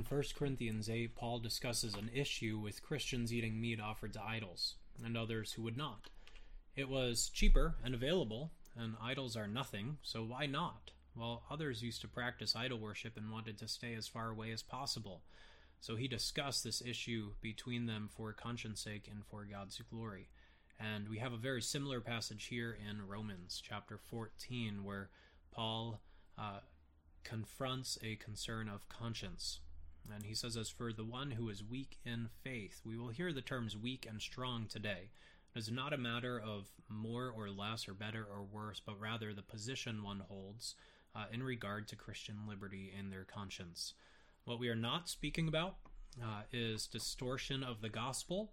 In 1 Corinthians 8, Paul discusses an issue with Christians eating meat offered to idols, and others who would not. It was cheaper and available, and idols are nothing, so why not? Well, others used to practice idol worship and wanted to stay as far away as possible. So he discussed this issue between them for conscience sake and for God's glory. And we have a very similar passage here in Romans chapter 14, where Paul confronts a concern of conscience. And he says, as for the one who is weak in faith, we will hear the terms weak and strong today. It is not a matter of more or less or better or worse, but rather the position one holds in regard to Christian liberty and their conscience. What we are not speaking about is distortion of the gospel,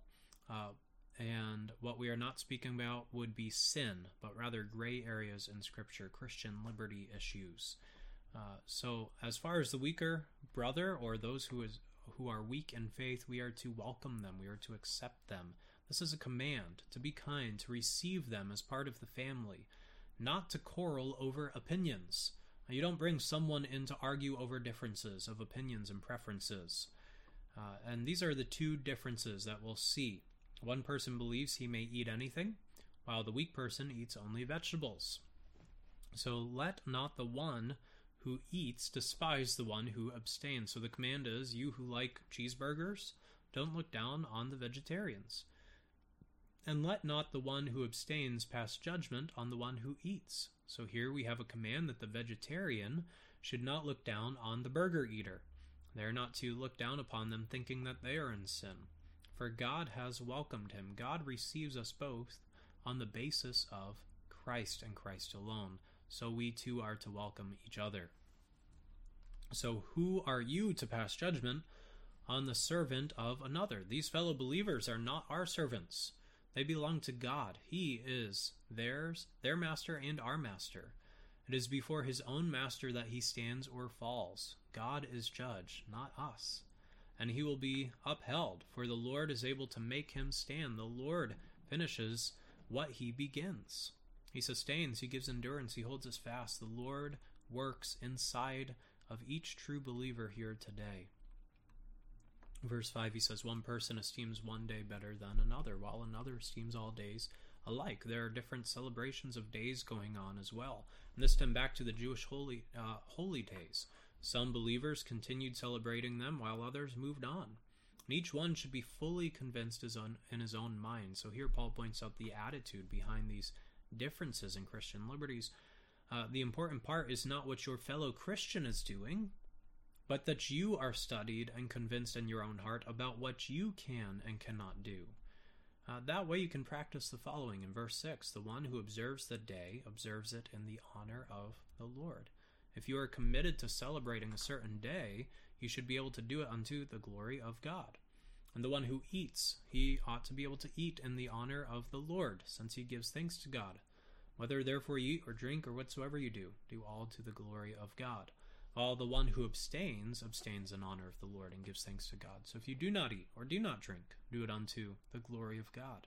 and what we are not speaking about would be sin, but rather gray areas in Scripture, Christian liberty issues. So as far as the weaker brother or those who are weak in faith, we are to welcome them, we are to accept them. This is a command to be kind, to receive them as part of the family, not to quarrel over opinions. You don't bring someone in to argue over differences of opinions and preferences. And these are the two differences that we'll see. One person believes he may eat anything, while the weak person eats only vegetables. So let not the one who eats despise the one who abstains. So the command is, you who like cheeseburgers, don't look down on the vegetarians. And let not the one who abstains pass judgment on the one who eats. So here we have a command that the vegetarian should not look down on the burger eater. They are not to look down upon them thinking that they are in sin. For God has welcomed him. God receives us both on the basis of Christ and Christ alone. So we too are to welcome each other. So who are you to pass judgment on the servant of another? These fellow believers are not our servants. They belong to God. He is theirs, their master and our master. It is before his own master that he stands or falls. God is judge, not us. And he will be upheld, for the Lord is able to make him stand. The Lord finishes what he begins. He sustains, he gives endurance, he holds us fast. The Lord works inside of each true believer here today. Verse 5, he says, one person esteems one day better than another, while another esteems all days alike. There are different celebrations of days going on as well. And this time back to the Jewish holy days. Some believers continued celebrating them, while others moved on. And each one should be fully convinced in his own mind. So here Paul points out the attitude behind these differences in Christian liberties. The important part is not what your fellow Christian is doing, but that you are studied and convinced in your own heart about what you can and cannot do. That way you can practice the following. In verse 6, the one who observes the day observes it in the honor of the Lord. If you are committed to celebrating a certain day, you should be able to do it unto the glory of God. And the one who eats, he ought to be able to eat in the honor of the Lord, since he gives thanks to God. Whether therefore you eat or drink or whatsoever you do, do all to the glory of God. While the one who abstains in honor of the Lord and gives thanks to God. So if you do not eat or do not drink, do it unto the glory of God.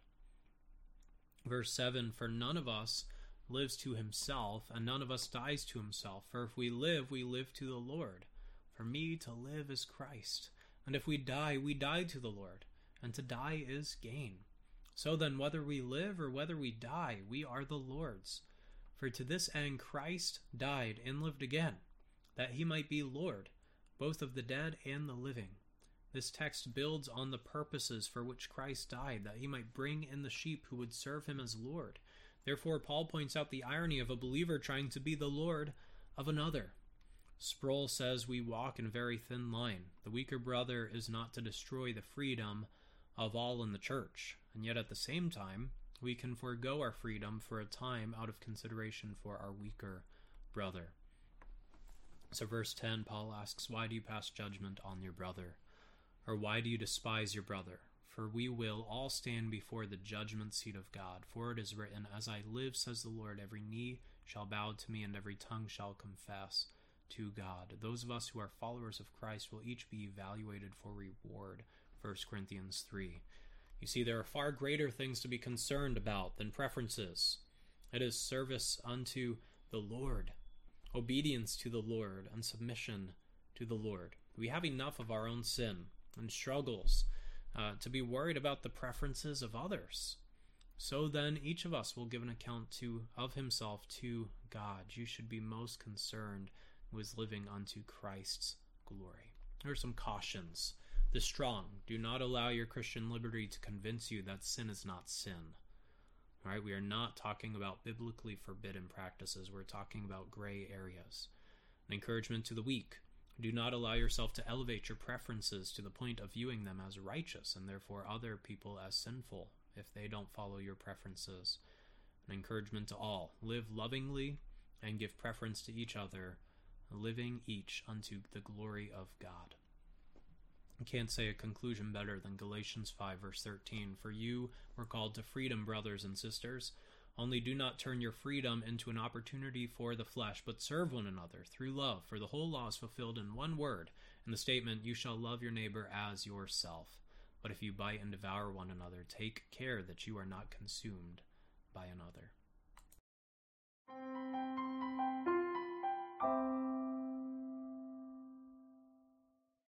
Verse 7, for none of us lives to himself, and none of us dies to himself. For if we live to the Lord. For me to live is Christ. And if we die to the Lord. And to die is gain. So then, whether we live or whether we die, we are the Lord's. For to this end Christ died and lived again, that he might be Lord, both of the dead and the living. This text builds on the purposes for which Christ died, that he might bring in the sheep who would serve him as Lord. Therefore, Paul points out the irony of a believer trying to be the Lord of another. Sproul says we walk in a very thin line. The weaker brother is not to destroy the freedom of all in the church, and yet at the same time, we can forego our freedom for a time out of consideration for our weaker brother. So verse 10, Paul asks, why do you pass judgment on your brother? Or why do you despise your brother? For we will all stand before the judgment seat of God. For it is written, as I live, says the Lord, every knee shall bow to me, and every tongue shall confess to God. Those of us who are followers of Christ will each be evaluated for reward. 1 Corinthians 3. You see, there are far greater things to be concerned about than preferences. It is service unto the Lord, obedience to the Lord, and submission to the Lord. We have enough of our own sin and struggles to be worried about the preferences of others. So then each of us will give an account of himself to God. You should be most concerned with living unto Christ's glory. Here are some cautions. The strong, do not allow your Christian liberty to convince you that sin is not sin. All right, we are not talking about biblically forbidden practices. We're talking about gray areas. An encouragement to the weak. Do not allow yourself to elevate your preferences to the point of viewing them as righteous and therefore other people as sinful if they don't follow your preferences. An encouragement to all. Live lovingly and give preference to each other, living each unto the glory of God. I can't say a conclusion better than Galatians 5 verse 13. For you were called to freedom, brothers and sisters. Only do not turn your freedom into an opportunity for the flesh, but serve one another through love. For the whole law is fulfilled in one word, in the statement, you shall love your neighbor as yourself. But if you bite and devour one another, take care that you are not consumed by another.